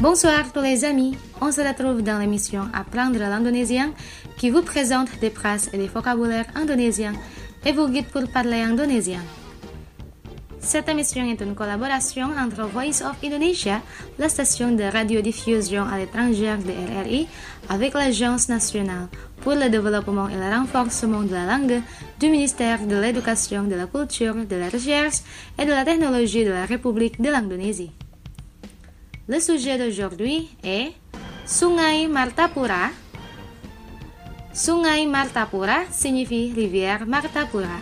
Bonsoir tous les amis, on se retrouve dans l'émission Apprendre l'indonésien qui vous présente des phrases et des vocabulaires indonésiens et vous guide pour parler indonésien. Cette émission est une collaboration entre Voice of Indonesia, la station de radiodiffusion à l'étranger de RRI, avec l'Agence nationale pour le développement et le renforcement de la langue du ministère de l'Éducation, de la Culture, de la Recherche et de la Technologie de la République de l'Indonésie. Le sujet d'aujourd'hui est Sungai Martapura. Sungai Martapura signifie rivière Martapura.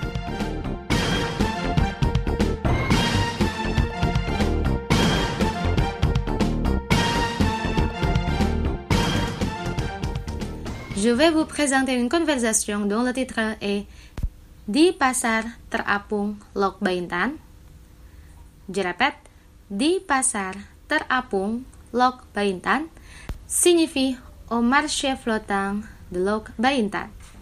Je vais vous présenter une conversation dont le titre est Di Pasar Terapung Lok Baintan. Je répète, Di Pasar Terapung Lok Baintan signifie au marché flottant de Lok Baintan.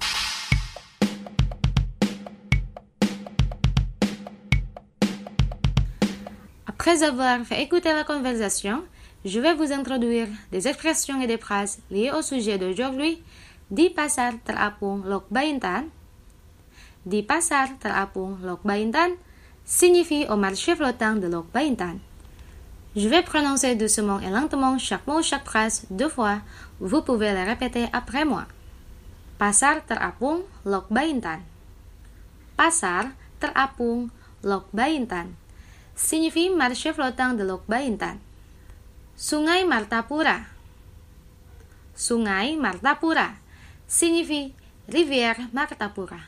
Après avoir fait écouter la conversation, je vais vous introduire des expressions et des phrases liées au sujet d'aujourd'hui. Di Pasar Terapung Lok Baintan. Di Pasar Terapung Lok Baintan signifie au marché flottant de Lok Baintan. Je vais prononcer doucement et lentement chaque mot, chaque phrase 2 fois. Vous pouvez le répéter après moi. Pasar Terapung Lok Baintan. Pasar Terapung Lok Baintan signifie marché flottant de Lok Baintan. Sungai Martapura. Sungai Martapura signifie rivière Martapura.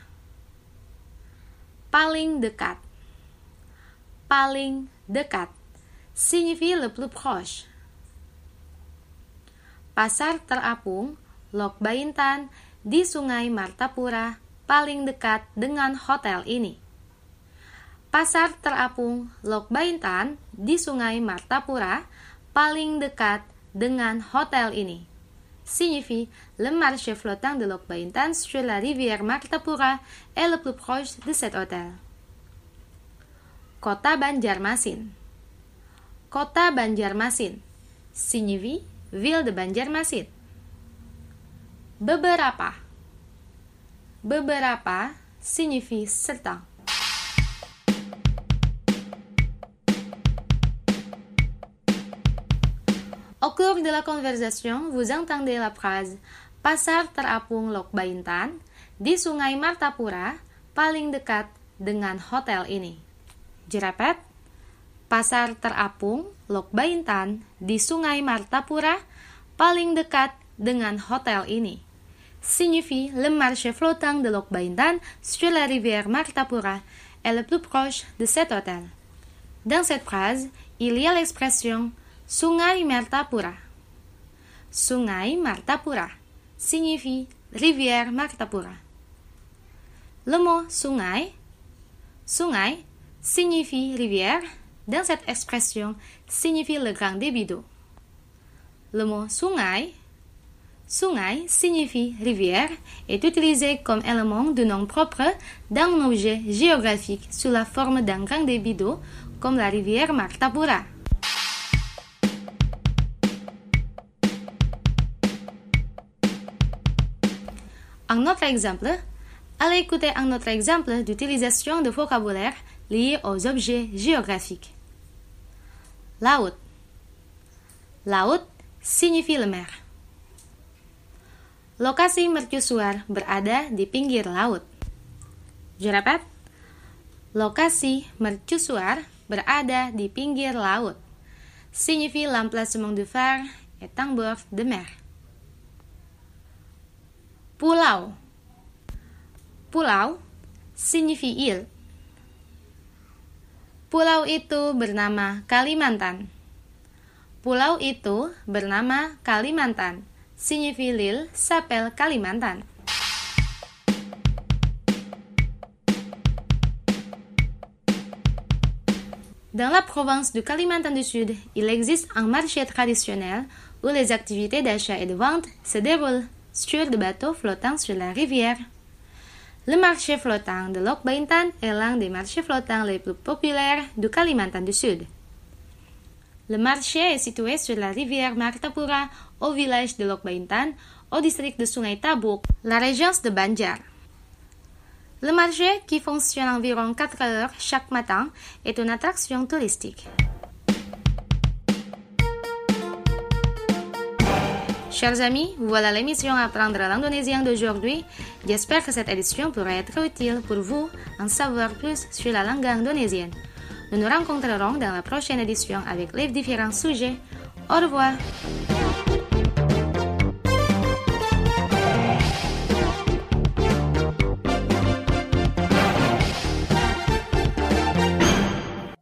Paling dekat. Paling dekat signifie le plus proche. Pasar terapung Lok Baintan di Sungai Martapura paling dekat dengan hotel ini. Pasar terapung Lok Baintan di Sungai Martapura paling dekat dengan hotel ini signifie le marché flottant de Lok Baintan sur la rivière Martapura est le plus proche de cet hôtel. Kota Banjarmasin. Kota Banjarmasin signifie ville de Banjarmasin. Beberapa. Beberapa signifie certains. Au cours de la conversation, vous entendez la phrase Pasar terapung Lok Baintan di Sungai Martapura paling dekat dengan hotel ini. Je répète, Pasar terapung Lok Baintan di Sungai Martapura paling dekat dengan hotel ini signifie le marché flottant de Lok Baintan sur la rivière Martapura est le plus proche de cet hôtel. Dans cette phrase, il y a l'expression Sungai Martapura. Sungai Martapura signifie rivière Martapura. Le mot sungai, sungai signifie rivière. Dans cette expression, signifie le grand débit d'eau. Le mot sungai, sungai signifie rivière, est utilisé comme élément de nom propre d'un objet géographique sous la forme d'un grand débit d'eau, comme la rivière Martapura. Un autre exemple, allez écouter un autre exemple d'utilisation de vocabulaire lié aux objets géographiques. Laut. Laut signifie la mer. Lokasi mercusuar berada di pinggir laut. Je répète, lokasi mercusuar berada di pinggir laut signifie l'emplacement du phare est en bord de mer. Pulau. Pulau signifie île. Pulau itu bernama Kalimantan. Pulau itu bernama Kalimantan signifie l'île s'appelle Kalimantan. Dans la province du Kalimantan du Sud, il existe un marché traditionnel où les activités d'achat et de vente se déroulent sur des bateaux flottants sur la rivière. Le marché flottant de Lok Baintan est l'un des marchés flottants les plus populaires du Kalimantan du Sud. Le marché est situé sur la rivière Martapura, au village de Lok Baintan, au district de Sungai Tabuk, la région de Banjar. Le marché, qui fonctionne environ 4 heures chaque matin, est une attraction touristique. Chers amis, voilà l'émission Apprendre l'indonésien d'aujourd'hui. J'espère que cette édition pourra être utile pour vous en savoir plus sur la langue indonésienne. Nous nous rencontrerons dans la prochaine édition avec les différents sujets. Au revoir!